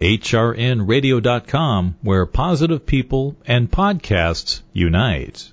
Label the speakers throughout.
Speaker 1: hrnradio.com, where positive people and podcasts unite.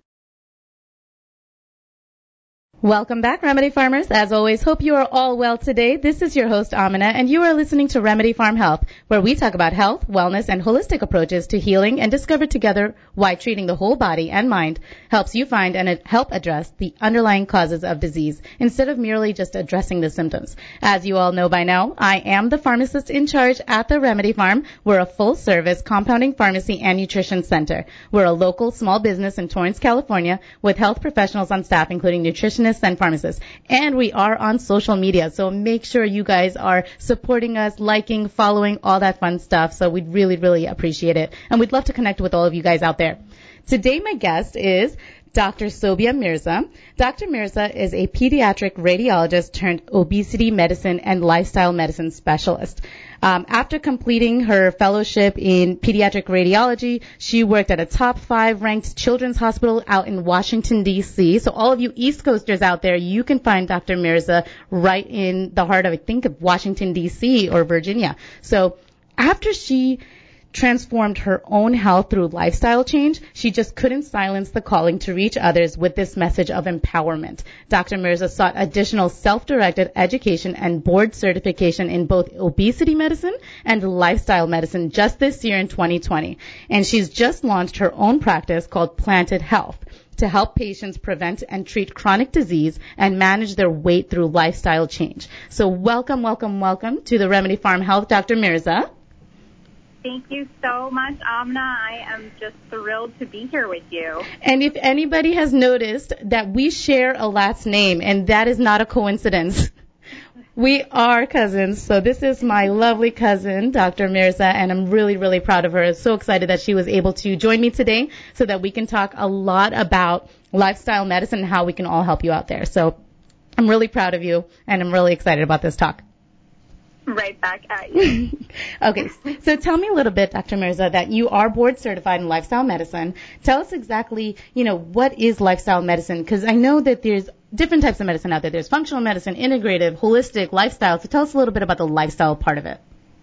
Speaker 2: Welcome back, Remedy Farmers. As always, hope you are all well today. This is your host, Amina, and you are listening to Remedy Farm Health, where we talk about health, wellness, and holistic approaches to healing and discover together why treating the whole body and mind helps you find and help address the underlying causes of disease instead of merely just addressing the symptoms. As you all know by now, I am the pharmacist in charge at the Remedy Farm. We're a full-service compounding pharmacy and nutrition center. We're a local small business in Torrance, California, with health professionals on staff, including nutritionists and pharmacists. And we are on social media, so make sure you guys are supporting us, liking, following, all that fun stuff. So we'd really, really appreciate it. And we'd love to connect with all of you guys out there. Today, my guest is Dr. Sobia Mirza. Dr. Mirza is a pediatric radiologist turned obesity medicine and lifestyle medicine specialist. After completing her fellowship in pediatric radiology, she worked at a top 5 ranked children's hospital out in Washington, D.C. So all of you East Coasters out there, you can find Dr. Mirza right in the heart of, I think, of Washington, D.C. or Virginia. So after she transformed her own health through lifestyle change, she just couldn't silence the calling to reach others with this message of empowerment. Dr. Mirza sought additional self-directed education and board certification in both obesity medicine and lifestyle medicine just this year in 2020. And she's just launched her own practice called Planted Health to help patients prevent and treat chronic disease and manage their weight through lifestyle change. So welcome, welcome, welcome to the Remedy Farm Health, Dr. Mirza.
Speaker 3: Thank you so much, Amna. I am just thrilled to be here with you.
Speaker 2: And if anybody has noticed that we share a last name, and that is not a coincidence. We are cousins. So this is my lovely cousin, Dr. Mirza, and I'm really, really proud of her. So excited that she was able to join me today so that we can talk a lot about lifestyle medicine and how we can all help you out there. So I'm really proud of you, and I'm really excited about this talk.
Speaker 3: Right back at you.
Speaker 2: Okay, so tell me a little bit, Dr. Mirza, that you are board certified in lifestyle medicine. Tell us exactly, what is lifestyle medicine? Because I know that there's different types of medicine out there. There's functional medicine, integrative, holistic, lifestyle. So tell us a little bit about the lifestyle part of it.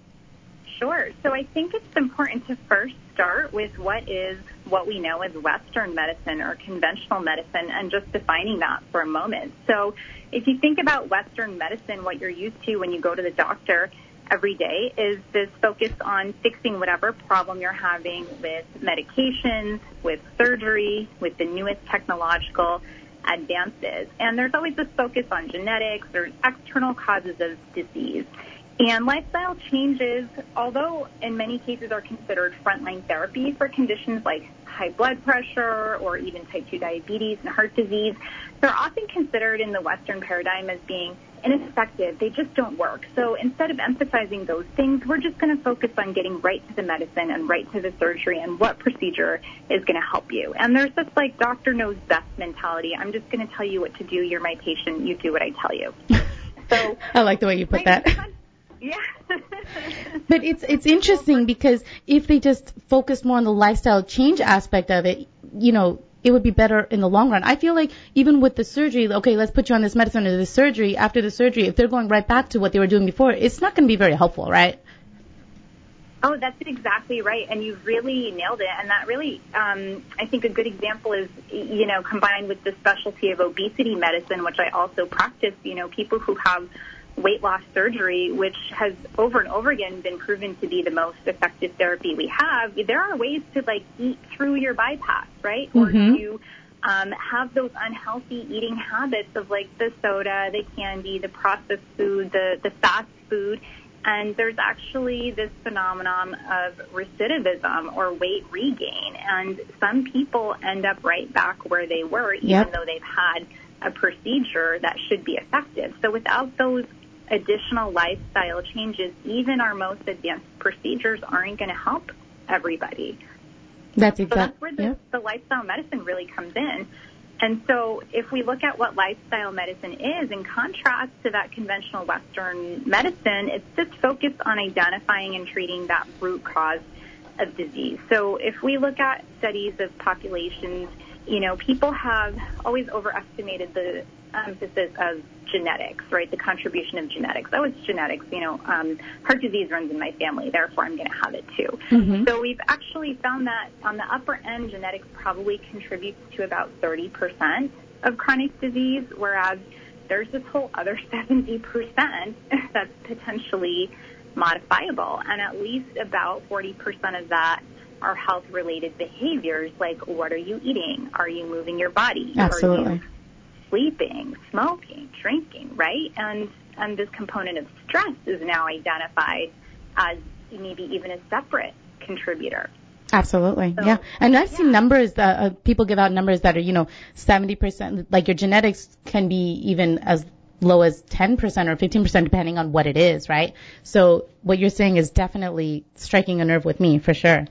Speaker 3: Sure. So I think it's important to first start with what we know as Western medicine or conventional medicine and just defining that for a moment. So if you think about Western medicine, what you're used to when you go to the doctor every day is this focus on fixing whatever problem you're having with medications, with surgery, with the newest technological advances. And there's always this focus on genetics or external causes of disease. And lifestyle changes, although in many cases are considered frontline therapy for conditions like high blood pressure or even type 2 diabetes and heart disease, they're often considered in the Western paradigm as being ineffective. They just don't work. So instead of emphasizing those things, we're just going to focus on getting right to the medicine and right to the surgery and what procedure is going to help you. And there's this doctor knows best mentality. I'm just going to tell you what to do. You're my patient. You do what I tell you. So
Speaker 2: I like the way you put that.
Speaker 3: Yeah.
Speaker 2: But it's interesting because if they just focus more on the lifestyle change aspect of it, it would be better in the long run. I feel like even with the surgery, okay, let's put you on this medicine or this surgery. After the surgery, if they're going right back to what they were doing before, it's not going to be very helpful, right?
Speaker 3: Oh, that's exactly right. And you really nailed it. And that really, I think a good example is, combined with the specialty of obesity medicine, which I also practice, people who have weight loss surgery, which has over and over again been proven to be the most effective therapy we have. There are ways to eat through your bypass, right?
Speaker 2: Mm-hmm.
Speaker 3: Or to have those unhealthy eating habits of the soda, the candy, the processed food, the fast food. And there's actually this phenomenon of recidivism or weight regain. And some people end up right back where they were, even though they've had a procedure that should be effective. So without those additional lifestyle changes, even our most advanced procedures aren't going to help everybody.
Speaker 2: That's
Speaker 3: exactly. So that's where the lifestyle medicine really comes in. And so if we look at what lifestyle medicine is, in contrast to that conventional Western medicine, it's just focused on identifying and treating that root cause of disease. So if we look at studies of populations people have always overestimated the emphasis of genetics, right? The contribution of genetics. Oh, it's genetics. Heart disease runs in my family, therefore I'm going to have it too.
Speaker 2: Mm-hmm.
Speaker 3: So we've actually found that on the upper end, genetics probably contributes to about 30% of chronic disease, whereas there's this whole other 70% that's potentially modifiable, and at least about 40% of that are health-related behaviors, like what are you eating? Are you moving your body?
Speaker 2: Absolutely.
Speaker 3: Are you sleeping, smoking, drinking, right? And this component of stress is now identified as maybe even a separate contributor.
Speaker 2: Absolutely. So, yeah. And I've seen numbers that people give out numbers that are, 70%, like your genetics can be even as low as 10% or 15% depending on what it is, right? So what you're saying is definitely striking a nerve with me for sure.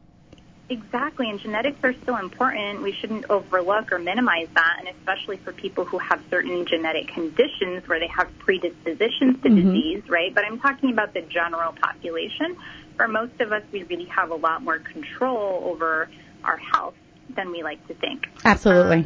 Speaker 3: Exactly, and genetics are still important. We shouldn't overlook or minimize that, and especially for people who have certain genetic conditions where they have predispositions to disease, right? But I'm talking about the general population. For most of us, we really have a lot more control over our health than we like to think.
Speaker 2: Absolutely.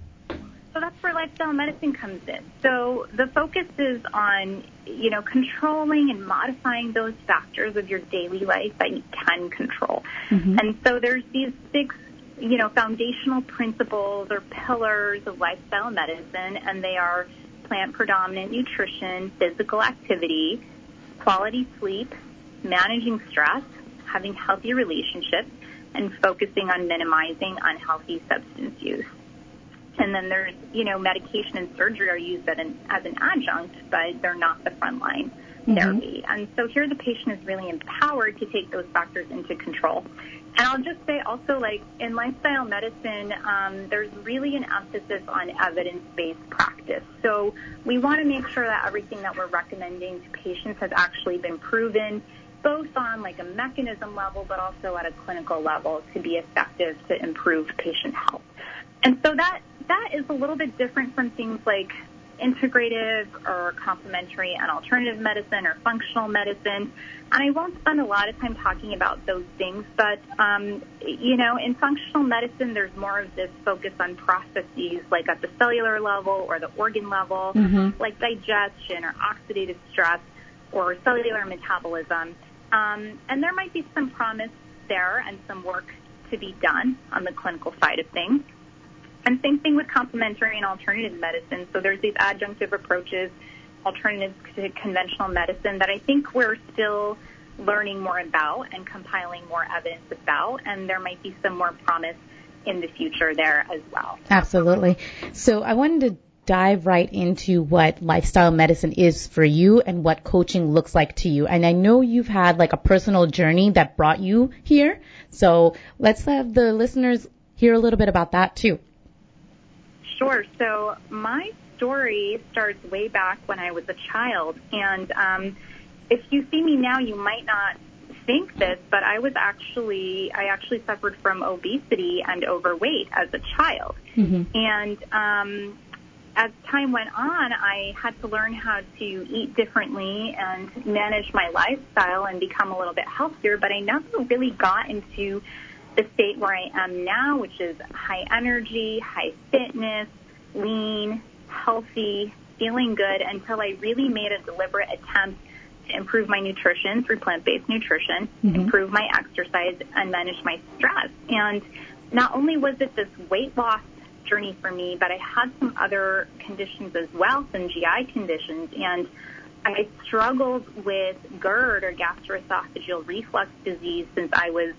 Speaker 3: So that's where lifestyle medicine comes in. So the focus is on, controlling and modifying those factors of your daily life that you can control. Mm-hmm. And so there's these 6, foundational principles or pillars of lifestyle medicine, and they are plant-predominant nutrition, physical activity, quality sleep, managing stress, having healthy relationships, and focusing on minimizing unhealthy substance use. And then there's, medication and surgery are used as an adjunct, but they're not the frontline therapy. And so here the patient is really empowered to take those factors into control. And I'll just say also, in lifestyle medicine, there's really an emphasis on evidence-based practice. So we want to make sure that everything that we're recommending to patients has actually been proven, both on a mechanism level, but also at a clinical level to be effective to improve patient health. And so that is a little bit different from things like integrative or complementary and alternative medicine or functional medicine. And I won't spend a lot of time talking about those things, but, in functional medicine, there's more of this focus on processes like at the cellular level or the organ level, like digestion or oxidative stress or cellular metabolism. And there might be some promise there and some work to be done on the clinical side of things. And same thing with complementary and alternative medicine. So there's these adjunctive approaches, alternatives to conventional medicine that I think we're still learning more about and compiling more evidence about, and there might be some more promise in the future there as well.
Speaker 2: Absolutely. So I wanted to dive right into what lifestyle medicine is for you and what coaching looks like to you. And I know you've had a personal journey that brought you here. So let's have the listeners hear a little bit about that too.
Speaker 3: Sure. So my story starts way back when I was a child. And if you see me now, you might not think this, but I actually suffered from obesity and overweight as a child. And as time went on, I had to learn how to eat differently and manage my lifestyle and become a little bit healthier, but I never really got into the state where I am now, which is high energy, high fitness, lean, healthy, feeling good, until I really made a deliberate attempt to improve my nutrition through plant-based nutrition, improve my exercise, and manage my stress. And not only was it this weight loss journey for me, but I had some other conditions as well, some GI conditions, and I struggled with GERD or gastroesophageal reflux disease since I was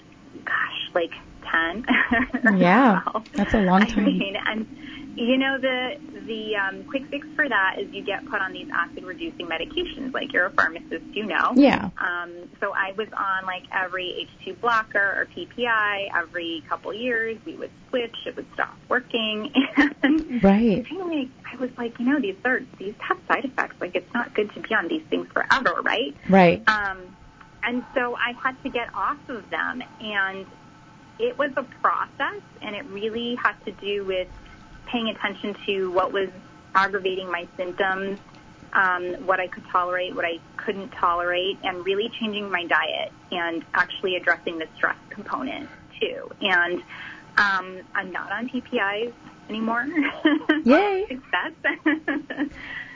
Speaker 3: 10.
Speaker 2: Yeah, that's a long time.
Speaker 3: And the quick fix for that is you get put on these acid-reducing medications, like you're a pharmacist,
Speaker 2: Yeah.
Speaker 3: So I was on every H2 blocker or PPI every couple years. We would switch; it would stop working. And
Speaker 2: right.
Speaker 3: Finally, I was these have side effects. It's not good to be on these things forever, right?
Speaker 2: Right.
Speaker 3: And so I had to get off of them, and it was a process, and it really had to do with paying attention to what was aggravating my symptoms, what I could tolerate, what I couldn't tolerate, and really changing my diet and actually addressing the stress component too. And I'm not on PPIs anymore.
Speaker 2: Yay!
Speaker 3: Success.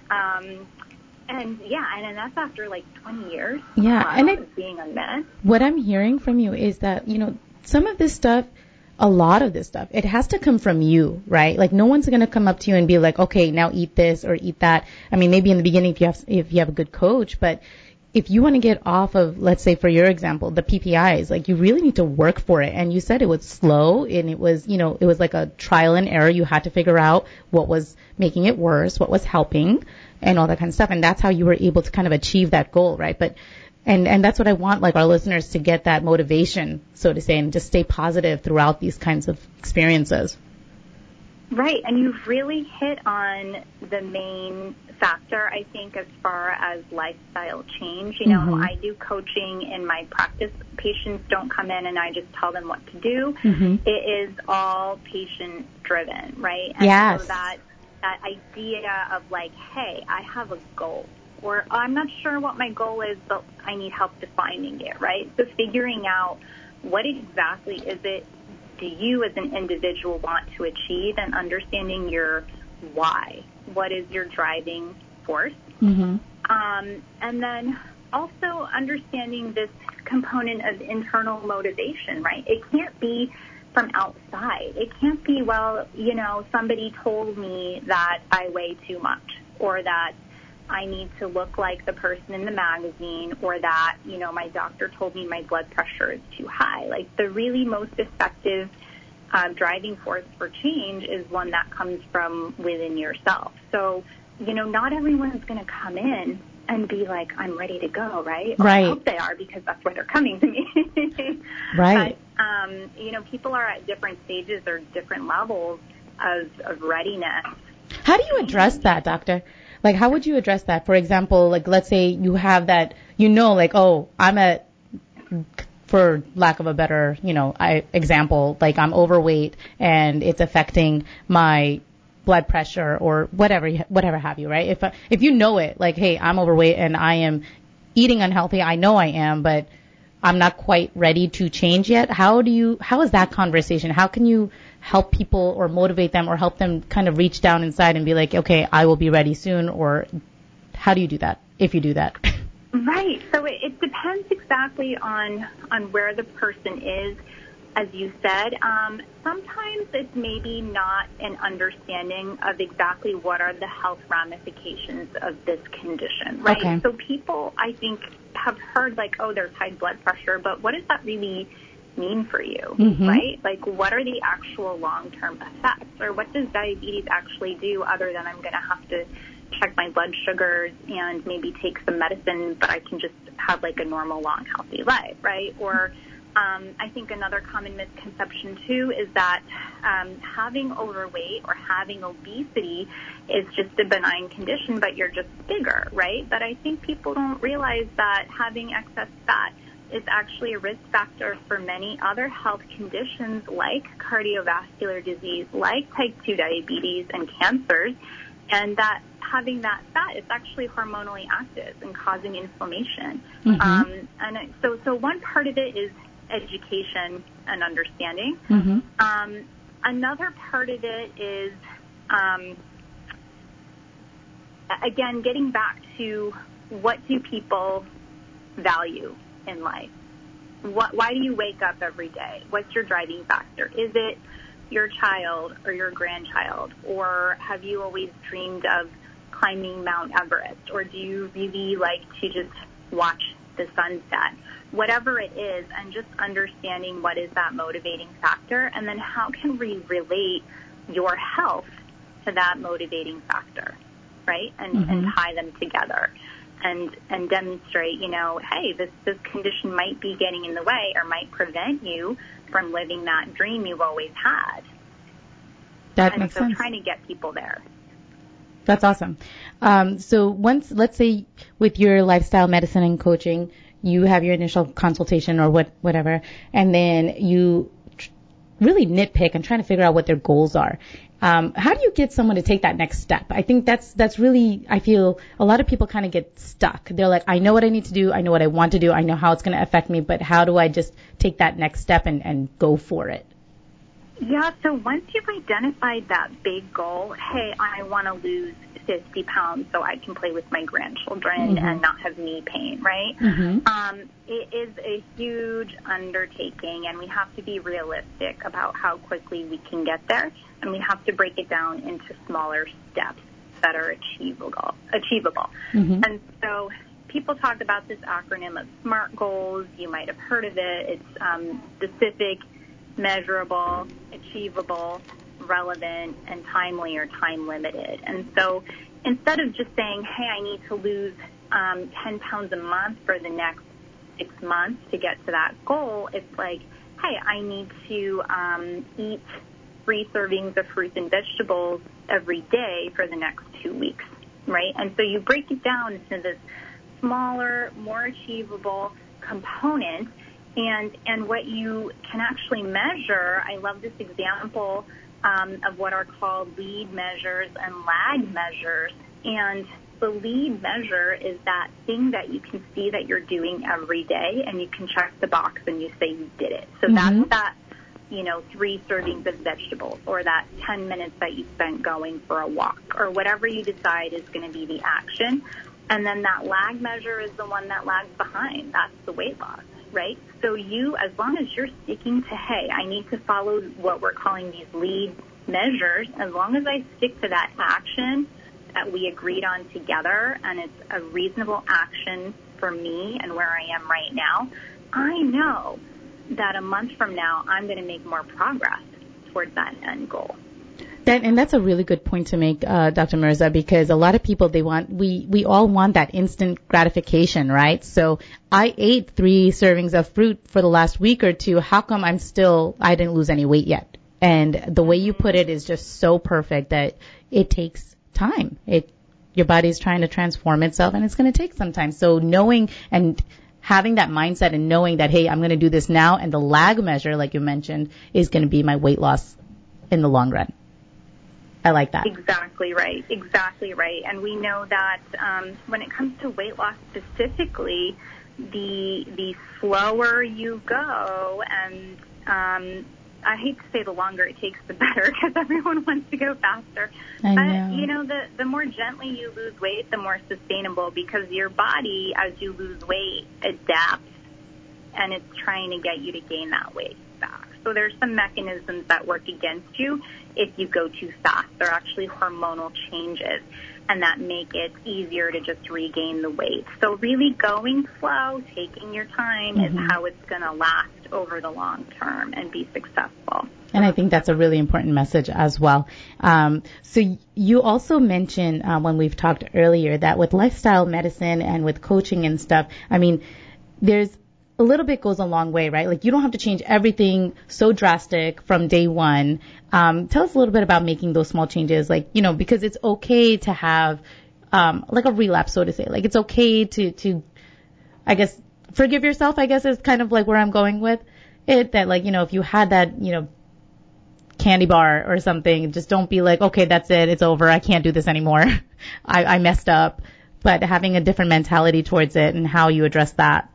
Speaker 3: And that's after like 20 years. Of being on meds.
Speaker 2: What I'm hearing from you is that, some of this stuff, a lot of this stuff, it has to come from you, right? Like no one's going to come up to you and be like, okay, now eat this or eat that. I mean, maybe in the beginning if you have a good coach, but if you want to get off of, let's say for your example, the PPIs, like you really need to work for it. And you said it was slow and it was, it was like a trial and error. You had to figure out what was making it worse, what was helping and all that kind of stuff. And that's how you were able to kind of achieve that goal, right? But, and that's what I want, like our listeners to get that motivation, so to say, and just stay positive throughout these kinds of experiences.
Speaker 3: Right. And you've really hit on the main factor, I think, as far as lifestyle change. I do coaching in my practice. Patients don't come in and I just tell them what to do. It is all patient driven, right? And
Speaker 2: yes.
Speaker 3: So that idea of like, hey, I have a goal, or I'm not sure what my goal is, but I need help defining it, right? So figuring out what exactly is it do you as an individual want to achieve, and understanding your why. What is your driving force? And then also understanding this component of internal motivation, right? It can't be from outside. It can't be, somebody told me that I weigh too much, or that I need to look like the person in the magazine, or that, my doctor told me my blood pressure is too high. Like the really most effective driving force for change is one that comes from within yourself. So, not everyone's going to come in and be like, I'm ready to go, right?
Speaker 2: Right.
Speaker 3: I hope they are, because that's why they're coming to me.
Speaker 2: Right.
Speaker 3: But, people are at different stages or different levels of readiness.
Speaker 2: How do you address that, doctor? Like, how would you address that? For example, like, let's say you have that, for lack of a better, example, like I'm overweight and it's affecting my blood pressure or whatever have you, right? If you know it, like, hey, I'm overweight and I am eating unhealthy, I know I am, but I'm not quite ready to change yet. How is that conversation? How can you help people or motivate them or help them kind of reach down inside and be like, okay, I will be ready soon? Or how do you do that, if you do that?
Speaker 3: Right. So it depends exactly on where the person is, as you said. Sometimes it's maybe not an understanding of exactly what are the health ramifications of this condition, right?
Speaker 2: Okay.
Speaker 3: So people, I think, have heard like, oh, there's high blood pressure, but what does that really mean for you, right? Like, what are the actual long-term effects, or what does diabetes actually do other than I'm going to have to check my blood sugars and maybe take some medicine, but I can just have like a normal, long, healthy life, right? Or I think another common misconception too is that having overweight or having obesity is just a benign condition, but you're just bigger, right? But I think people don't realize that having excess fat is actually a risk factor for many other health conditions like cardiovascular disease, like type 2 diabetes and cancers, and that having that fat is actually hormonally active and causing inflammation. And so one part of it is education and understanding. Another part of it is, again, getting back to what do people value in life? Why do you wake up every day? What's your driving factor? Is it your child or your grandchild? Or have you always dreamed of climbing Mount Everest? Or do you really like to just watch the sunset? Whatever it is, and just understanding what is that motivating factor, and then how can we relate your health to that motivating factor, right? And tie them together. And demonstrate, hey, this condition might be getting in the way or might prevent you from living that dream you've always had.
Speaker 2: That makes sense.
Speaker 3: So trying to get people there.
Speaker 2: That's awesome. So once, let's say with your lifestyle medicine and coaching, you have your initial consultation or whatever, and then you really nitpick and trying to figure out what their goals are. How do you get someone to take that next step? I think that's really, I feel a lot of people kind of get stuck. They're like, I know what I need to do. I know what I want to do. I know how it's going to affect me, but how do I just take that next step and go for it?
Speaker 3: Yeah, so once you've identified that big goal, hey, I want to lose 50 pounds so I can play with my grandchildren and not have knee pain, right? It is a huge undertaking, and we have to be realistic about how quickly we can get there, and we have to break it down into smaller steps that are achievable. And so people talk about this acronym of SMART goals. You might have heard of it. It's specific, measurable, achievable, relevant, and timely or time limited. And so instead of just saying, hey, I need to lose 10 pounds a month for the next 6 months to get to that goal, it's like, hey, I need to eat 3 servings of fruits and vegetables every day for the next 2 weeks, right? And so you break it down into this smaller, more achievable component. And what you can actually measure, I love this example of what are called lead measures and lag measures. And the lead measure is that thing that you can see that you're doing every day, and you can check the box and you say you did it. So that's that, 3 servings of vegetables, or that 10 minutes that you spent going for a walk, or whatever you decide is going to be the action. And then that lag measure is the one that lags behind. That's the weight loss, right? So as long as you're sticking to, hey, I need to follow what we're calling these lead measures, as long as I stick to that action that we agreed on together, and it's a reasonable action for me and where I am right now, I know that a month from now I'm going to make more progress towards that end goal.
Speaker 2: And that's a really good point to make, Dr. Mirza, because a lot of people, we all want that instant gratification, right? So I ate 3 servings of fruit for the last week or 2. How come I didn't lose any weight yet? And the way you put it is just so perfect that it takes time. Your body's trying to transform itself, and it's going to take some time. So knowing and having that mindset and knowing that, hey, I'm going to do this now, and the lag measure, like you mentioned, is going to be my weight loss in the long run. I like that.
Speaker 3: Exactly right. And we know that when it comes to weight loss specifically, the slower you go, and I hate to say the longer it takes, the better, because everyone wants to go faster.
Speaker 2: I know.
Speaker 3: But, the more gently you lose weight, the more sustainable, because your body, as you lose weight, adapts, and it's trying to get you to gain that weight back. So there's some mechanisms that work against you if you go too fast. They're actually hormonal changes, and that make it easier to just regain the weight. So really going slow, taking your time is how it's going to last over the long term and be successful.
Speaker 2: And I think that's a really important message as well. So you also mentioned when we've talked earlier that with lifestyle medicine and with coaching and stuff, I mean, there's a little bit goes a long way, right? Like you don't have to change everything so drastic from day one. Tell us a little bit about making those small changes, like, because it's okay to have, like a relapse, so to say. Like it's okay to, I guess, forgive yourself, I guess is kind of like where I'm going with it, that like, if you had that, candy bar or something, just don't be like, okay, that's it. It's over. I can't do this anymore. I messed up. But having a different mentality towards it and how you address that.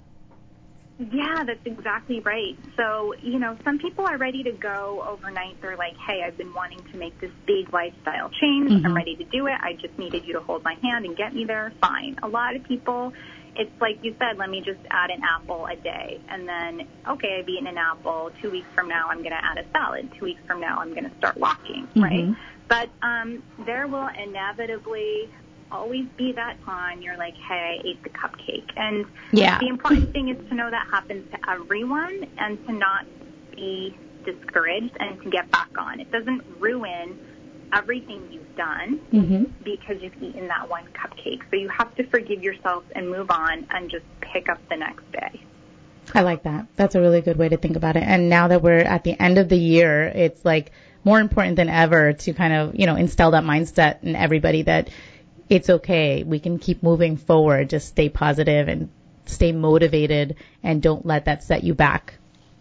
Speaker 3: Yeah, that's exactly right. So, some people are ready to go overnight. They're like, hey, I've been wanting to make this big lifestyle change. I'm ready to do it. I just needed you to hold my hand and get me there. Fine. A lot of people, it's like you said, let me just add an apple a day. And then, okay, I've eaten an apple. 2 weeks from now, I'm going to add a salad. 2 weeks from now, I'm going to start walking, right? But there will inevitably always be that time you're like, hey, I ate the cupcake. And the important thing is to know that happens to everyone and to not be discouraged and to get back on. It doesn't ruin everything you've done because you've eaten that one cupcake. So you have to forgive yourself and move on and just pick up the next day.
Speaker 2: I like that. That's a really good way to think about it. And now that we're at the end of the year, it's like more important than ever to kind of, instill that mindset in everybody that it's okay. We can keep moving forward. Just stay positive and stay motivated and don't let that set you back.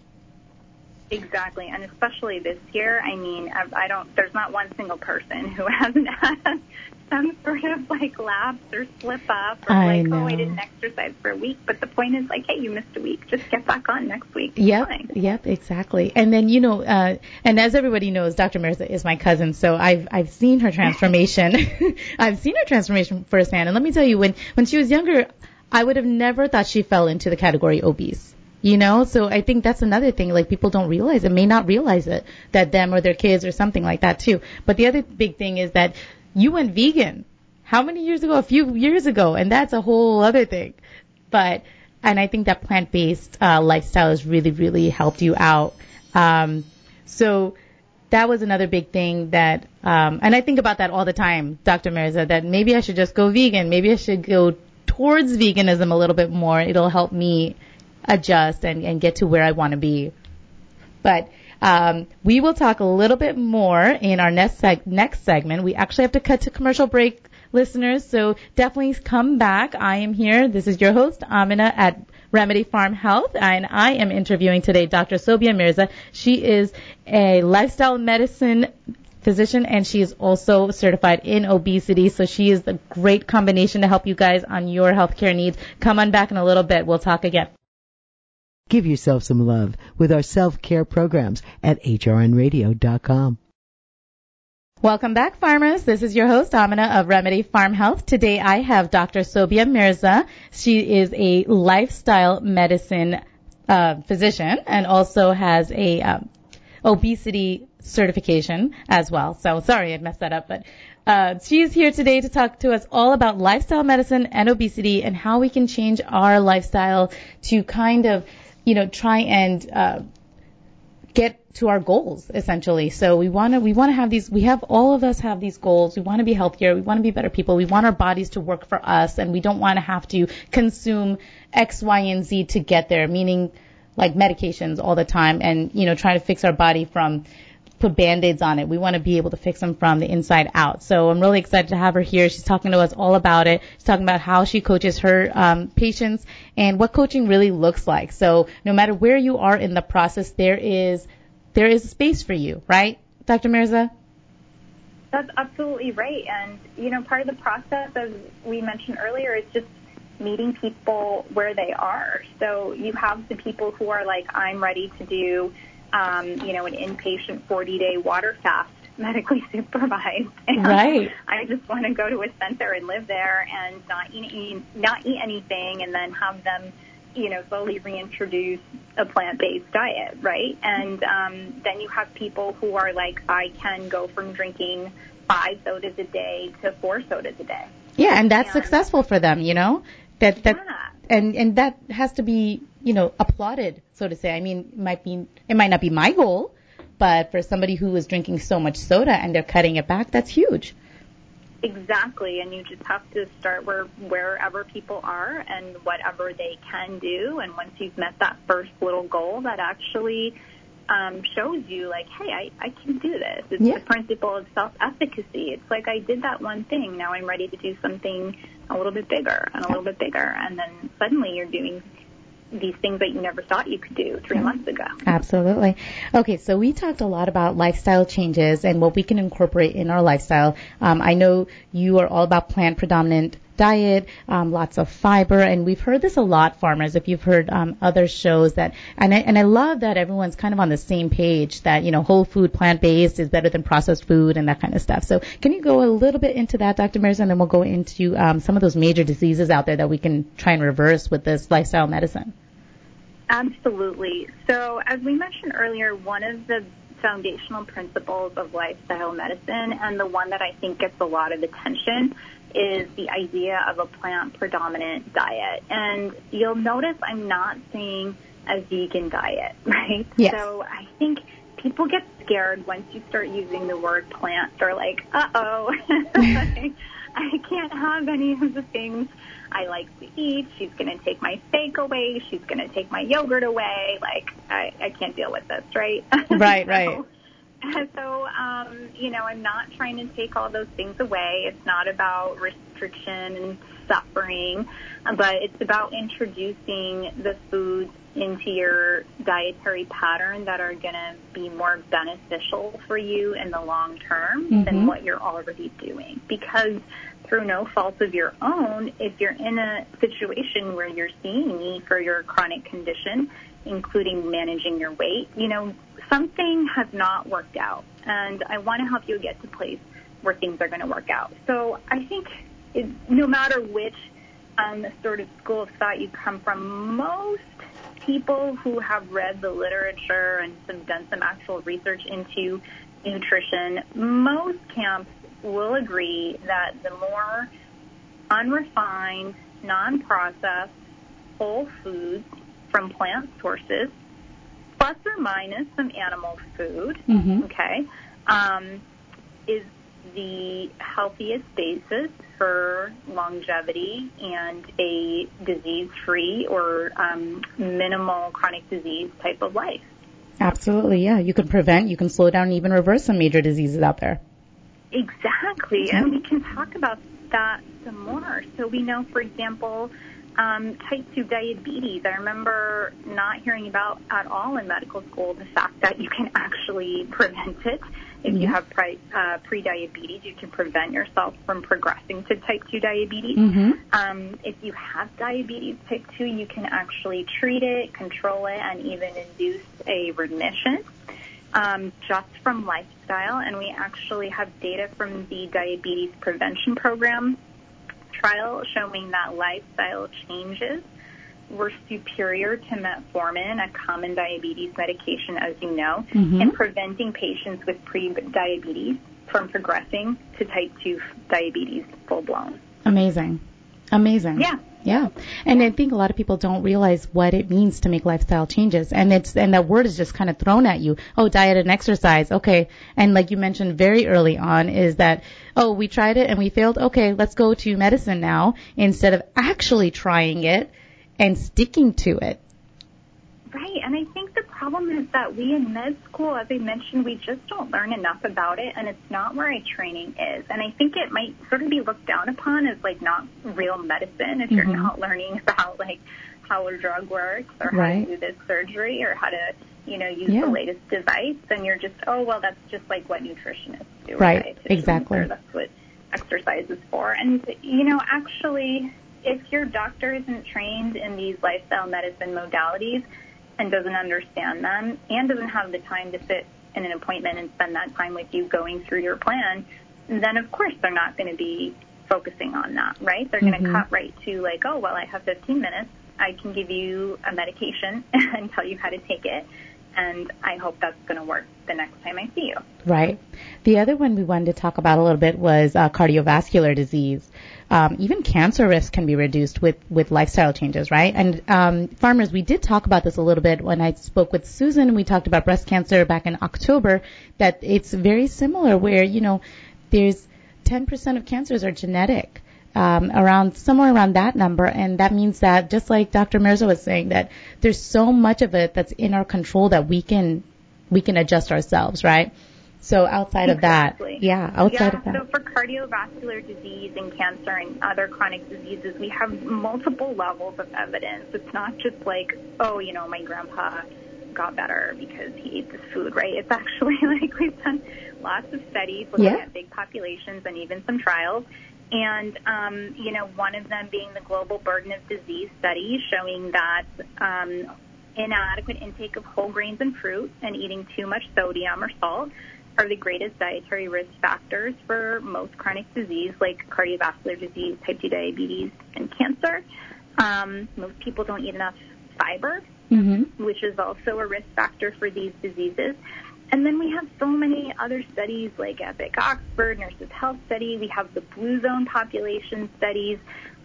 Speaker 3: Exactly. And especially this year, I mean, there's not one single person who hasn't had some sort of like lapse or slip up or I didn't exercise for a week. But the point is like, hey, you missed a week. Just get back on next week.
Speaker 2: Yep, exactly. And then, and as everybody knows, Dr. Mirza is my cousin, so I've seen her transformation. I've seen her transformation firsthand. And let me tell you, when she was younger, I would have never thought she fell into the category obese. So I think that's another thing, like people don't realize it, may not realize it, that them or their kids or something like that too. But the other big thing is that you went vegan. How many years ago? A few years ago. And that's a whole other thing. And I think that plant-based lifestyle has really, really helped you out. So that was another big thing that, and I think about that all the time, Dr. Mirza, that maybe I should just go vegan. Maybe I should go towards veganism a little bit more. It'll help me adjust and get to where I want to be. But we will talk a little bit more in our next segment. We actually have to cut to commercial break, listeners, so definitely come back. I am here. This is your host, Amina, at Remedy Farm Health, and I am interviewing today Dr. Sobia Mirza. She is a lifestyle medicine physician, and she is also certified in obesity, so she is the great combination to help you guys on your healthcare needs. Come on back in a little bit. We'll talk again.
Speaker 4: Give yourself some love with our self-care programs at hrnradio.com.
Speaker 2: Welcome back, farmers. This is your host, Amina of Remedy Farm Health. Today I have Dr. Sobia Mirza. She is a lifestyle medicine physician and also has a obesity certification as well. So sorry I messed that up, but she's here today to talk to us all about lifestyle medicine and obesity and how we can change our lifestyle to kind of try and get to our goals, essentially. So we want to have these, all of us have these goals. We want to be healthier. We want to be better people. We want our bodies to work for us, and we don't want to have to consume X, Y, and Z to get there, meaning like medications all the time and, try to fix our body from put Band-Aids on it. We want to be able to fix them from the inside out. So I'm really excited to have her here. She's talking to us all about it. She's talking about how she coaches her patients and what coaching really looks like. So no matter where you are in the process, there is a space for you, right, Dr. Mirza?
Speaker 3: That's absolutely right. And, part of the process, as we mentioned earlier, is just meeting people where they are. So you have the people who are like, I'm ready to do an inpatient 40-day water fast, medically supervised. And
Speaker 2: right.
Speaker 3: I just want to go to a center and live there and not eat anything, and then have them, slowly reintroduce a plant-based diet, right? And then you have people who are like, I can go from drinking 5 sodas a day to 4 sodas a day.
Speaker 2: Yeah, and that's successful for them, And that has to be, applauded, so to say. I mean, it might not be my goal, but for somebody who is drinking so much soda and they're cutting it back, that's huge.
Speaker 3: Exactly, and you just have to start wherever people are and whatever they can do. And once you've met that first little goal, that actually shows you, like, hey, I can do this. It's the principle of self-efficacy. It's like I did that one thing. Now I'm ready to do something a little bit bigger and a little bit bigger. And then suddenly you're doing these things that you never thought you could do 3 months ago.
Speaker 2: Absolutely. Okay, so we talked a lot about lifestyle changes and what we can incorporate in our lifestyle. I know you are all about plant-predominant diet, lots of fiber, and we've heard this a lot, farmers, if you've heard other shows that, and I love that everyone's kind of on the same page that, whole food, plant-based is better than processed food and that kind of stuff. So can you go a little bit into that, Dr. Mirza, and then we'll go into some of those major diseases out there that we can try and reverse with this lifestyle medicine?
Speaker 3: Absolutely. So as we mentioned earlier, one of the foundational principles of lifestyle medicine, and the one that I think gets a lot of attention, is the idea of a plant-predominant diet. And you'll notice I'm not saying a vegan diet, right?
Speaker 2: Yes.
Speaker 3: So I think people get scared once you start using the word plant. They're like, uh-oh, I can't have any of the things I like to eat. She's going to take my steak away. She's going to take my yogurt away. Like, I can't deal with this, right?
Speaker 2: Right, right.
Speaker 3: So, I'm not trying to take all those things away. It's not about restriction and suffering, but it's about introducing the foods into your dietary pattern that are going to be more beneficial for you in the long term than what you're already doing. Because through no fault of your own, if you're in a situation where you're seeing me for your chronic condition, including managing your weight, something has not worked out. And I want to help you get to a place where things are going to work out. So I think no matter which sort of school of thought you come from, most people who have read the literature and done some actual research into nutrition, most camps will agree that the more unrefined, non-processed, whole foods from plant sources, plus or minus some animal food, is the healthiest basis for longevity and a disease-free or minimal chronic disease type of life.
Speaker 2: Absolutely, yeah. You can prevent, you can slow down, and even reverse some major diseases out there.
Speaker 3: Exactly, and we can talk about that some more. So we know, for example, type 2 diabetes. I remember not hearing about at all in medical school the fact that you can actually prevent it. If you have pre-diabetes, you can prevent yourself from progressing to type 2 diabetes. If you have diabetes type 2, you can actually treat it, control it, and even induce a remission just from lifestyle. And we actually have data from the Diabetes Prevention Program trial showing that lifestyle changes were superior to metformin, a common diabetes medication, as you know, in preventing patients with pre-diabetes from progressing to type 2 diabetes full-blown.
Speaker 2: Amazing. Yeah. And I think a lot of people don't realize what it means to make lifestyle changes. And that word is just kind of thrown at you. Oh, diet and exercise. Okay. And like you mentioned very early on is that, oh, we tried it and we failed. Okay, let's go to medicine now instead of actually trying it and sticking to it.
Speaker 3: Right. And I think the problem is that we in med school, as I mentioned, we just don't learn enough about it, and it's not where our training is. And I think it might sort of be looked down upon as like not real medicine if you're not learning about like how a drug works or how to do this surgery or how to, use the latest device. Then you're just, oh, well, that's just like what nutritionists do.
Speaker 2: Right. Exactly.
Speaker 3: Or that's what exercise is for. And, actually, if your doctor isn't trained in these lifestyle medicine modalities and doesn't understand them and doesn't have the time to sit in an appointment and spend that time with you going through your plan, then of course they're not going to be focusing on that, right? They're going to cut right to like, oh, well, I have 15 minutes. I can give you a medication and tell you how to take it. And I hope that's going to work the next time I see you.
Speaker 2: Right. The other one we wanted to talk about a little bit was cardiovascular disease. Even cancer risk can be reduced with lifestyle changes, right? And farmers, we did talk about this a little bit when I spoke with Susan. We talked about breast cancer back in October, that it's very similar where, there's 10% of cancers are genetic. Somewhere around that number, and that means that just like Dr. Mirza was saying, that there's so much of it that's in our control that we can adjust ourselves, right? So outside of that,
Speaker 3: of that. So for cardiovascular disease and cancer and other chronic diseases, we have multiple levels of evidence. It's not just like, oh, my grandpa got better because he ate this food, right? It's actually like we've done lots of studies looking at big populations and even some trials. And, one of them being the Global Burden of Disease study showing that inadequate intake of whole grains and fruit and eating too much sodium or salt are the greatest dietary risk factors for most chronic disease like cardiovascular disease, type 2 diabetes, and cancer. Most people don't eat enough fiber, which is also a risk factor for these diseases. And then we have so many other studies like Epic Oxford, Nurses Health Study. We have the Blue Zone population studies,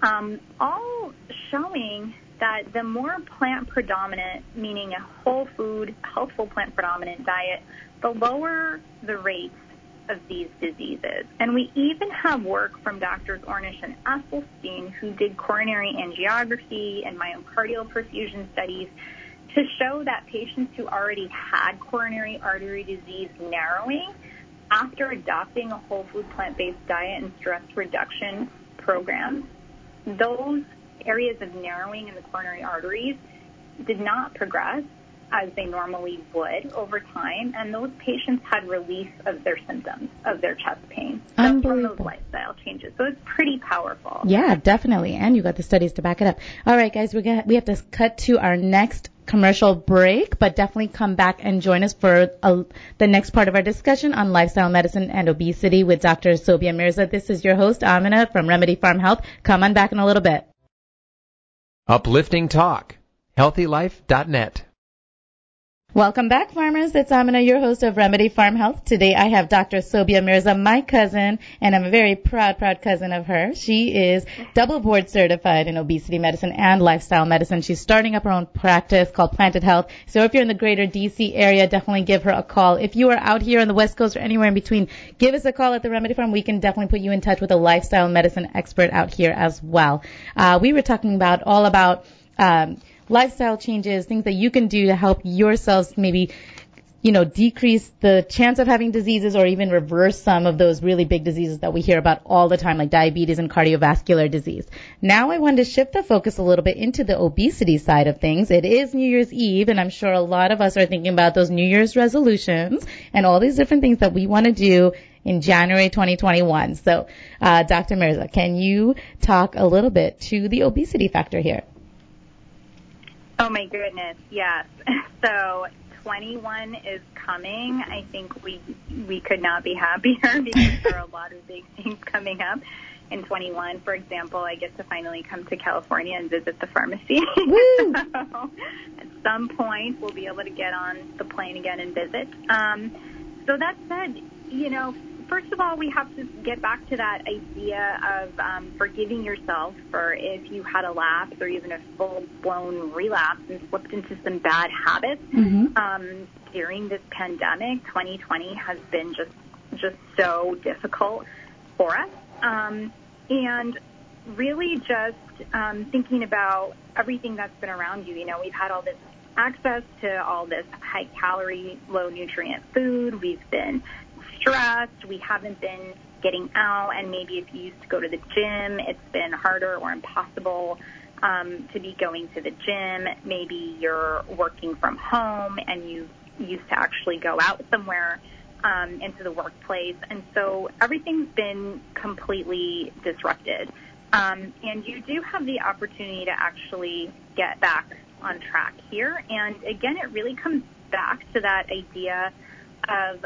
Speaker 3: all showing that the more plant predominant, meaning a whole food, healthful plant predominant diet, the lower the rates of these diseases. And we even have work from Drs. Ornish and Esselstyn, who did coronary angiography and myocardial perfusion studies, to show that patients who already had coronary artery disease narrowing after adopting a whole food plant-based diet and stress reduction programs, those areas of narrowing in the coronary arteries did not progress as they normally would over time, and those patients had relief of their symptoms of their chest pain from those lifestyle changes. So it's pretty powerful.
Speaker 2: Yeah, definitely. And you got the studies to back it up. All right, guys, we have to cut to our next commercial break, but definitely come back and join us for the next part of our discussion on lifestyle medicine and obesity with Dr. Sobia Mirza. This is your host, Amina from Remedy Farm Health. Come on back in a little bit.
Speaker 5: Uplifting Talk. HealthyLife.net.
Speaker 2: Welcome back, farmers. It's Amina, your host of Remedy Farm Health. Today I have Dr. Sobia Mirza, my cousin, and I'm a very proud cousin of her. She is double board certified in obesity medicine and lifestyle medicine. She's starting up her own practice called Planted Health. So if you're in the greater DC area, definitely give her a call. If you are out here on the West Coast or anywhere in between, give us a call at the Remedy Farm. We can definitely put you in touch with a lifestyle medicine expert out here as well. We were talking about lifestyle changes, things that you can do to help yourselves maybe, decrease the chance of having diseases or even reverse some of those really big diseases that we hear about all the time, like diabetes and cardiovascular disease. Now I wanted to shift the focus a little bit into the obesity side of things. It is New Year's Eve, and I'm sure a lot of us are thinking about those New Year's resolutions and all these different things that we want to do in January 2021. So, Dr. Mirza, can you talk a little bit to the obesity factor here?
Speaker 3: Oh my goodness, yes. So 21 is coming. I think we could not be happier because there are a lot of big things coming up. In 21, for example, I get to finally come to California and visit the pharmacy.
Speaker 2: Woo!
Speaker 3: So at some point, we'll be able to get on the plane again and visit. So that said, first of all, we have to get back to that idea of forgiving yourself for if you had a lapse or even a full-blown relapse and slipped into some bad habits.
Speaker 2: Mm-hmm.
Speaker 3: During this pandemic, 2020 has been just so difficult for us. And really just thinking about everything that's been around you. We've had all this access to all this high-calorie, low-nutrient food. We've been stressed. We haven't been getting out, and maybe if you used to go to the gym, it's been harder or impossible to be going to the gym. Maybe you're working from home and you used to actually go out somewhere into the workplace, and so everything's been completely disrupted. And you do have the opportunity to actually get back on track here. And again, it really comes back to that idea of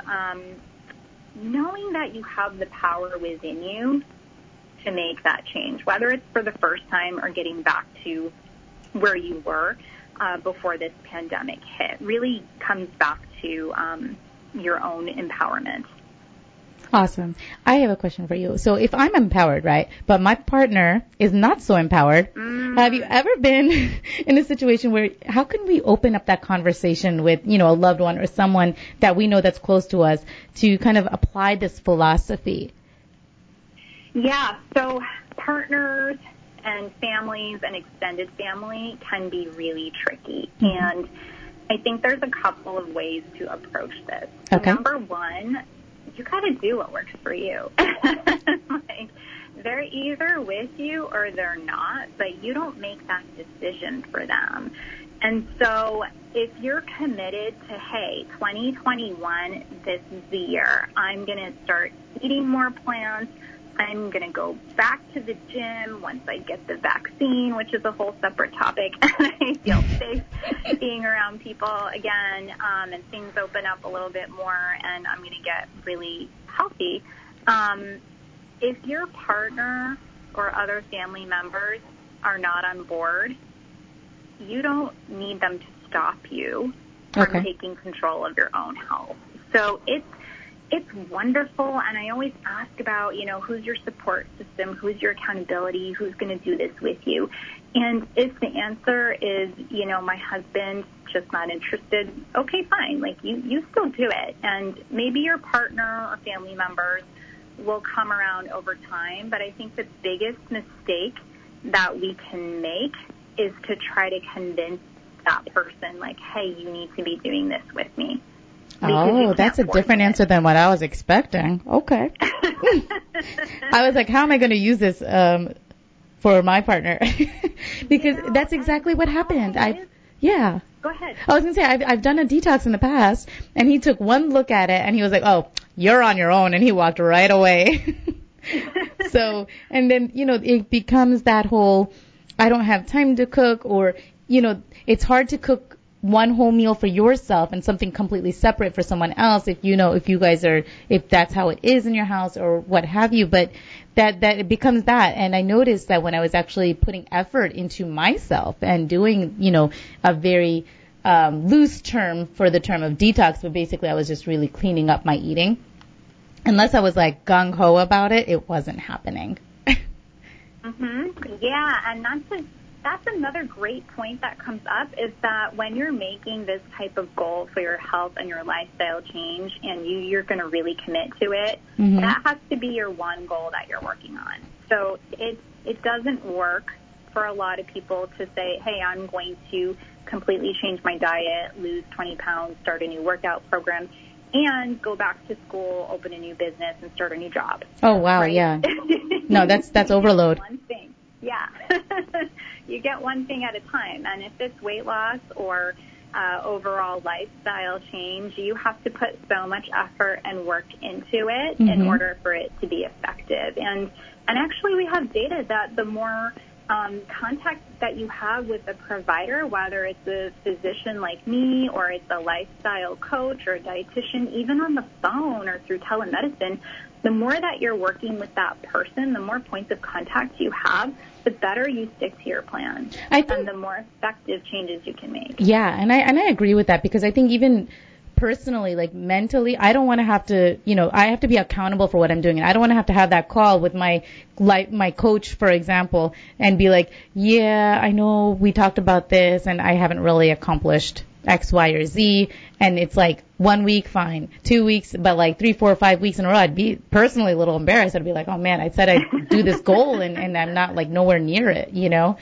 Speaker 3: knowing that you have the power within you to make that change, whether it's for the first time or getting back to where you were before this pandemic hit. Really comes back to your own empowerment.
Speaker 2: Awesome. I have a question for you. So if I'm empowered, right, but my partner is not so empowered, have you ever been in a situation where how can we open up that conversation with, a loved one or someone that we know that's close to us to kind of apply this philosophy?
Speaker 3: Yeah. So partners and families and extended family can be really tricky. Mm-hmm. And I think there's a couple of ways to approach this. Okay. Number one, you got to do what works for you. They're either with you or they're not, but you don't make that decision for them. And so if you're committed to, hey, 2021, this is the year, I'm going to start eating more plants, I'm going to go back to the gym once I get the vaccine, which is a whole separate topic, and I feel safe being around people again, and things open up a little bit more, and I'm going to get really healthy. If your partner or other family members are not on board, you don't need them to stop you from taking control of your own health. So it's wonderful, and I always ask about, who's your support system, who's your accountability, who's going to do this with you. And if the answer is, my husband's just not interested, okay, fine. You still do it. And maybe your partner or family members will come around over time. But I think the biggest mistake that we can make is to try to convince that person, hey, you need to be doing this with me.
Speaker 2: Oh, that's a different answer than what I was expecting. Okay. I was like, how am I going to use this for my partner? Because that's exactly what happened. Yeah.
Speaker 3: Go ahead.
Speaker 2: I was going to say, I've done a detox in the past, and he took one look at it, and he was like, oh, you're on your own, and he walked right away. So, and then, it becomes that whole, I don't have time to cook, or, it's hard to cook one whole meal for yourself and something completely separate for someone else if that's how it is in your house or what have you. But that it becomes that. And I noticed that when I was actually putting effort into myself and doing, a very loose term for the term of detox, but basically I was just really cleaning up my eating. Unless I was like gung-ho about it, it wasn't happening.
Speaker 3: Yeah, and that's another great point that comes up is that when you're making this type of goal for your health and your lifestyle change and you're going to really commit to it, that has to be your one goal that you're working on. So it doesn't work for a lot of people to say, hey, I'm going to completely change my diet, lose 20 pounds, start a new workout program, and go back to school, open a new business, and start a new job.
Speaker 2: Oh, wow, right? Yeah. No, that's overload.
Speaker 3: One thing. Yeah. You get one thing at a time. And if it's weight loss or overall lifestyle change, you have to put so much effort and work into it in order for it to be effective. And actually we have data that the more contact that you have with a provider, whether it's a physician like me or it's a lifestyle coach or a dietitian, even on the phone or through telemedicine, the more that you're working with that person, the more points of contact you have, the better you stick to your plan and the more effective changes you can make.
Speaker 2: Yeah, and I agree with that because I think even personally, like mentally, I don't want to have to, I have to be accountable for what I'm doing. And I don't want to have that call with my coach, for example, and be like, yeah, I know we talked about this and I haven't really accomplished X, Y, or Z. And it's like 1 week, fine. 2 weeks, but like 3, 4, 5 weeks in a row, I'd be personally a little embarrassed. I'd be like, oh man, I said I'd do this goal and I'm not like nowhere near it,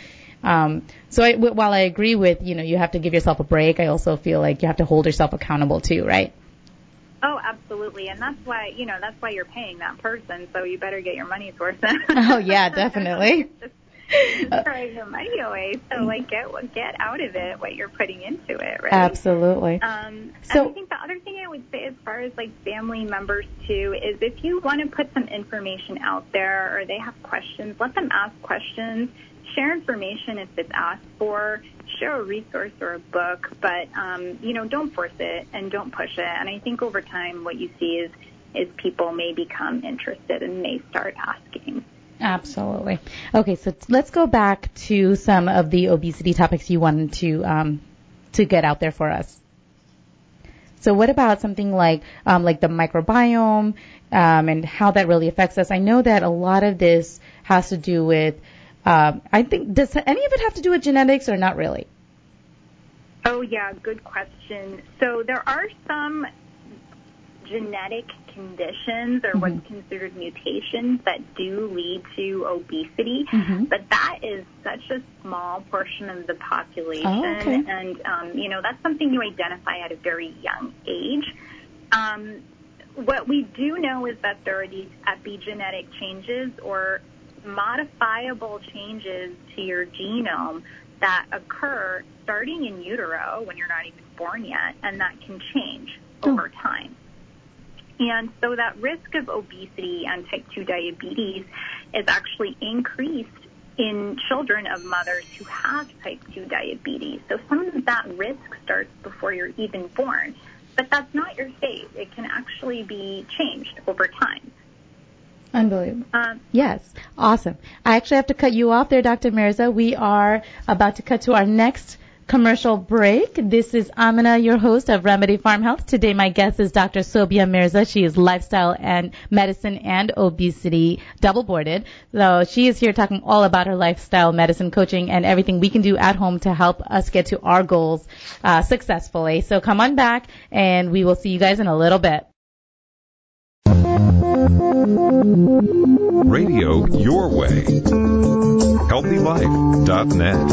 Speaker 2: So while I agree with, you have to give yourself a break, I also feel like you have to hold yourself accountable too, right?
Speaker 3: Oh, absolutely. And that's why you're paying that person. So you better get your money's worth.
Speaker 2: Oh, yeah, definitely.
Speaker 3: Just throwing your money away. So get out of it what you're putting into it, right?
Speaker 2: Absolutely.
Speaker 3: And I think the other thing I would say as far as like family members too is if you want to put some information out there or they have questions, let them ask questions. Share information if it's asked for, share a resource or a book, but, don't force it and don't push it. And I think over time what you see is people may become interested and may start asking.
Speaker 2: Absolutely. Okay, so let's go back to some of the obesity topics you wanted to get out there for us. So what about something like the microbiome and how that really affects us? I know that a lot of this has to do with I think, does any of it have to do with genetics or not really?
Speaker 3: Oh, yeah, good question. So there are some genetic conditions or what's considered mutations that do lead to obesity, but that is such a small portion of the population. Oh, okay. And, that's something you identify at a very young age. What we do know is that there are these epigenetic changes or modifiable changes to your genome that occur starting in utero when you're not even born yet, and that can change over time. And so that risk of obesity and type 2 diabetes is actually increased in children of mothers who have type 2 diabetes. So some of that risk starts before you're even born. But that's not your fate. It can actually be changed over time.
Speaker 2: Unbelievable. Yes. Awesome. I actually have to cut you off there, Dr. Mirza. We are about to cut to our next commercial break. This is Amina, your host of Remedy Farm Health. Today my guest is Dr. Sobia Mirza. She is lifestyle and medicine and obesity double boarded. So she is here talking all about her lifestyle medicine coaching and everything we can do at home to help us get to our goals successfully. So come on back and we will see you guys in a little bit.
Speaker 6: Radio your way. HealthyLife.net.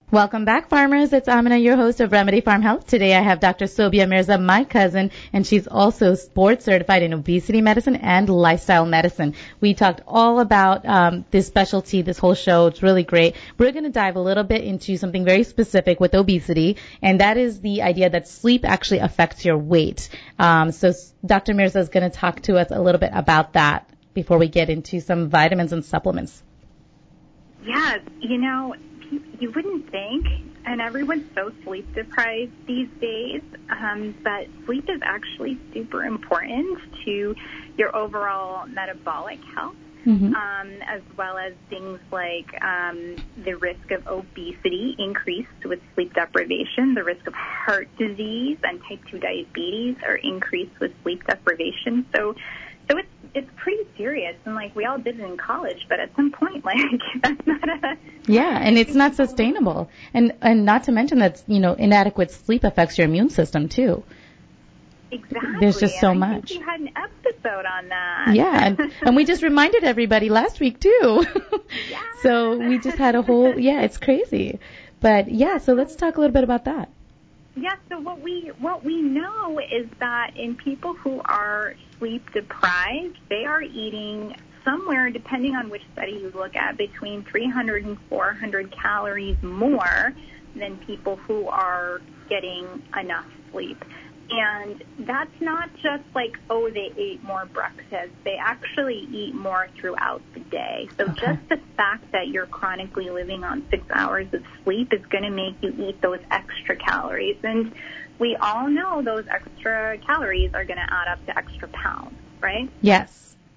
Speaker 2: Welcome back, farmers. It's Amina, your host of Remedy Farm Health. Today I have Dr. Sobia Mirza, my cousin, and she's also board certified in obesity medicine and lifestyle medicine. We talked all about this specialty, this whole show. It's really great. We're going to dive a little bit into something very specific with obesity, and that is the idea that sleep actually affects your weight. So Dr. Mirza is going to talk to us a little bit about that before we get into some vitamins and supplements.
Speaker 3: Yeah, you wouldn't think, and everyone's so sleep deprived these days, but sleep is actually super important to your overall metabolic health, as well as things like the risk of obesity increased with sleep deprivation, the risk of heart disease and type 2 diabetes are increased with sleep deprivation. So it's pretty serious, and we all did it in college, but at some point, that's not a...
Speaker 2: Yeah, and it's not sustainable. And not to mention that, inadequate sleep affects your immune system too.
Speaker 3: Exactly.
Speaker 2: There's just so much.
Speaker 3: I think you had an episode on that.
Speaker 2: Yeah, and we just reminded everybody last week too.
Speaker 3: Yeah.
Speaker 2: So we just had a whole, it's crazy. But yeah, so let's talk a little bit about that.
Speaker 3: Yeah, so what we know is that in people who are sleep deprived, they are eating somewhere, depending on which study you look at, between 300 and 400 calories more than people who are getting enough sleep. And that's not just they ate more breakfast. They actually eat more throughout the day. So just the fact that you're chronically living on 6 hours of sleep is going to make you eat those extra calories. And we all know those extra calories are going to add up to extra pounds, right?
Speaker 2: Yes.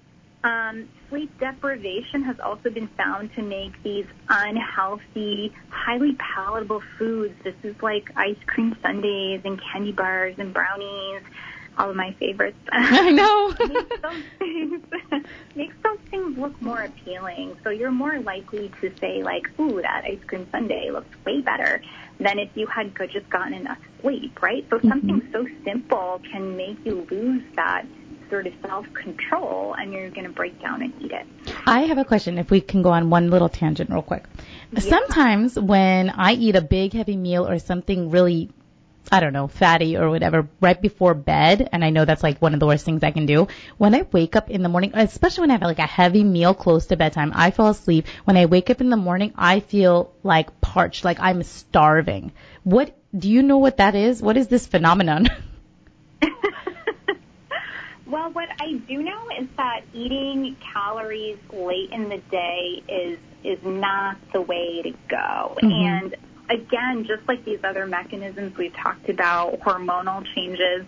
Speaker 3: Sleep deprivation has also been found to make these unhealthy, highly palatable foods. This is like ice cream sundaes and candy bars and brownies, all of my favorites.
Speaker 2: I know.
Speaker 3: makes those things look more appealing. So you're more likely to say ooh, that ice cream sundae looks way better than if you had just gotten enough sleep, right? So something so simple can make you lose that sort of self-control, and you're going to break down and eat it.
Speaker 2: I have a question, if we can go on one little tangent real quick. Yeah. Sometimes when I eat a big, heavy meal or something really, fatty or whatever, right before bed, and I know that's one of the worst things I can do, when I wake up in the morning, especially when I have a heavy meal close to bedtime, I fall asleep. When I wake up in the morning, I feel parched, I'm starving. What, do you know what that is? What is this phenomenon?
Speaker 3: Well, what I do know is that eating calories late in the day is not the way to go. And again, just like these other mechanisms we've talked about, hormonal changes,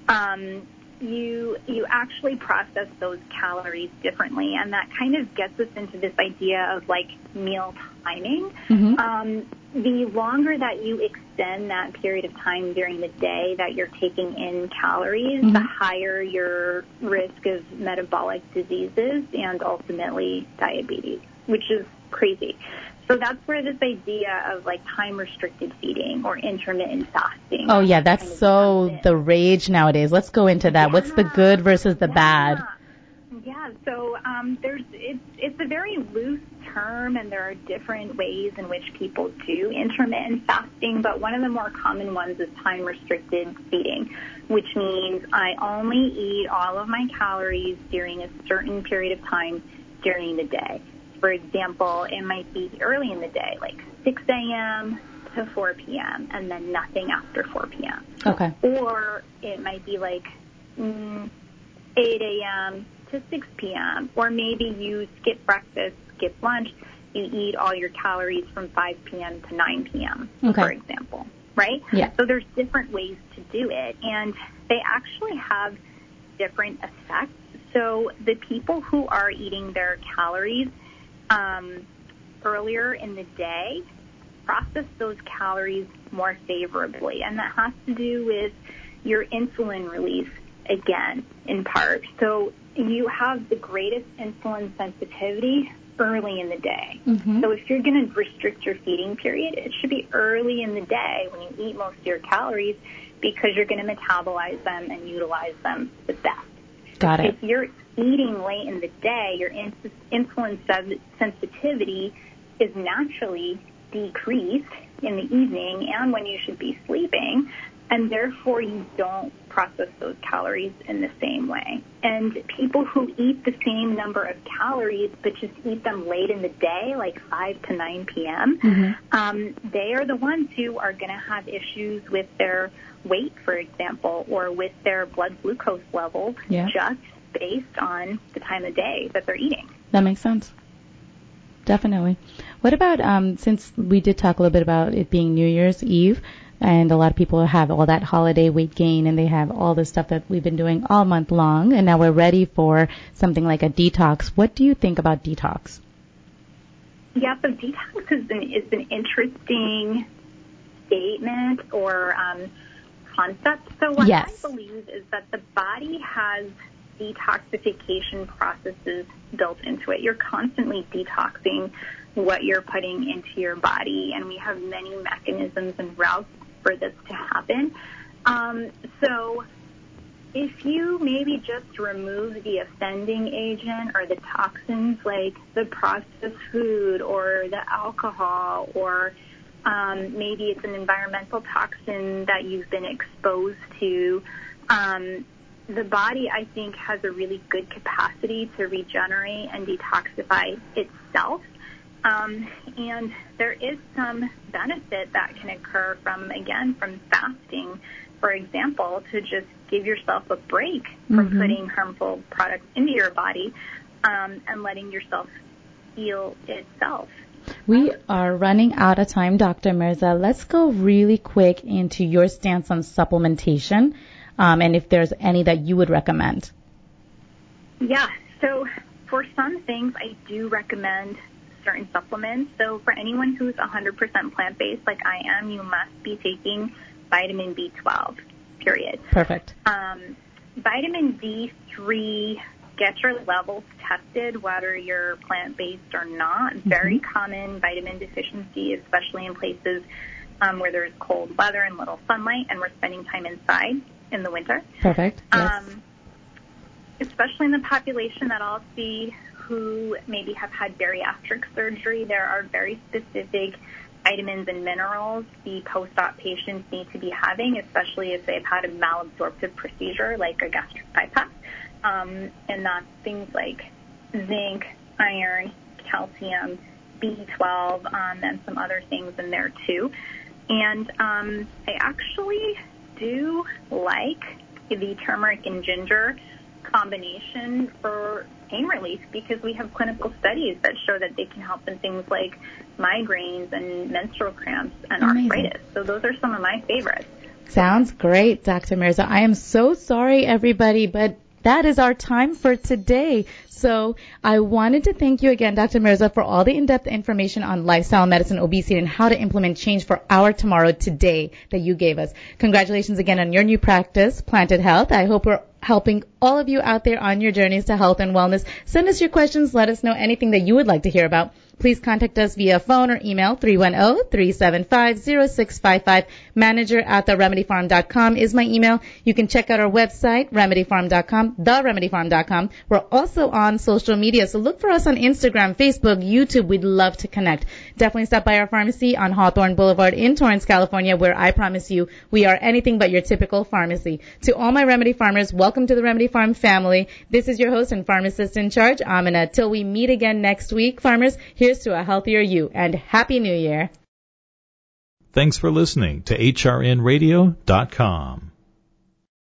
Speaker 3: you actually process those calories differently, and that kind of gets us into this idea of meal timing. The longer that you extend that period of time during the day that you're taking in calories, the higher your risk of metabolic diseases and ultimately diabetes, which is crazy. So that's where this idea of time-restricted feeding or intermittent fasting.
Speaker 2: Oh yeah, that's so the rage nowadays. Let's go into that. Yeah. What's the good versus the bad?
Speaker 3: Yeah, so it's a very loose term, and there are different ways in which people do intermittent fasting, but one of the more common ones is time-restricted feeding, which means I only eat all of my calories during a certain period of time during the day. For example, it might be early in the day, 6 a.m. to 4 p.m., and then nothing after 4 p.m.
Speaker 2: Okay.
Speaker 3: Or it might be 8 a.m. to 6 p.m., or maybe you skip breakfast, skip lunch, you eat all your calories from 5 p.m. to 9 p.m., for example, right?
Speaker 2: Yeah.
Speaker 3: So there's different ways to do it, and they actually have different effects. So the people who are eating their calories earlier in the day process those calories more favorably, and that has to do with your insulin release again, in part. So you have the greatest insulin sensitivity early in the day. So if you're going to restrict your feeding period, it should be early in the day when you eat most of your calories, because you're going to metabolize them and utilize them the best.
Speaker 2: Got it.
Speaker 3: If you're eating late in the day, your insulin sensitivity is naturally decrease in the evening and when you should be sleeping, and therefore you don't process those calories in the same way. And people who eat the same number of calories but just eat them late in the day, like 5 to 9 p.m., they are the ones who are going to have issues with their weight, for example, or with their blood glucose levels, just based on the time of day that they're eating.
Speaker 2: That makes sense. Definitely. What about, since we did talk a little bit about it being New Year's Eve, and a lot of people have all that holiday weight gain, and they have all the stuff that we've been doing all month long, and now we're ready for something like a detox. What do you think about detox?
Speaker 3: Yeah, so detox is an interesting statement or concept. So what I believe is that the body has detoxification processes built into it. You're constantly detoxing what you're putting into your body, and we have many mechanisms and routes for this to happen. So if you maybe just remove the offending agent or the toxins like the processed food or the alcohol, or maybe it's an environmental toxin that you've been exposed to, the body, I think, has a really good capacity to regenerate and detoxify itself. And there is some benefit that can occur from fasting, for example, to just give yourself a break from putting harmful products into your body and letting yourself heal itself.
Speaker 2: We are running out of time, Dr. Mirza. Let's go really quick into your stance on supplementation, and if there's any that you would recommend.
Speaker 3: Yeah, so for some things, I do recommend certain supplements. So for anyone who's 100% plant-based like I am, you must be taking vitamin B12, period.
Speaker 2: Perfect.
Speaker 3: Vitamin D3, get your levels tested, whether you're plant-based or not. Very common vitamin deficiency, especially in places where there's cold weather and little sunlight, and we're spending time inside in the winter.
Speaker 2: Perfect. Yes.
Speaker 3: Especially in the population that I'll see who maybe have had bariatric surgery, there are very specific vitamins and minerals the post-op patients need to be having, especially if they've had a malabsorptive procedure like a gastric bypass. And that's things like zinc, iron, calcium, B12, and some other things in there too. And I actually do like the turmeric and ginger combination for pain relief, because we have clinical studies that show that they can help in things like migraines and menstrual cramps and arthritis. So those are some of my favorites.
Speaker 2: Sounds great, Dr. Mirza. I am so sorry, everybody, but that is our time for today. So I wanted to thank you again, Dr. Mirza, for all the in-depth information on lifestyle medicine, obesity, and how to implement change for our tomorrow today that you gave us. Congratulations again on your new practice, Planted Health. I hope we're helping all of you out there on your journeys to health and wellness. Send us your questions. Let us know anything that you would like to hear about. Please contact us via phone or email 310-375-0655. Manager@theremedyfarm.com is my email. You can check out our website, remedyfarm.com, theremedyfarm.com. We're also on social media, so look for us on Instagram, Facebook, YouTube. We'd love to connect. Definitely stop by our pharmacy on Hawthorne Boulevard in Torrance, California, where I promise you we are anything but your typical pharmacy. To all my Remedy Farmers, welcome to the Remedy Farm family. This is your host and pharmacist in charge, Amina. Till we meet again next week, farmers, here's to a healthier you, and Happy New Year.
Speaker 1: Thanks for listening to HRNradio.com.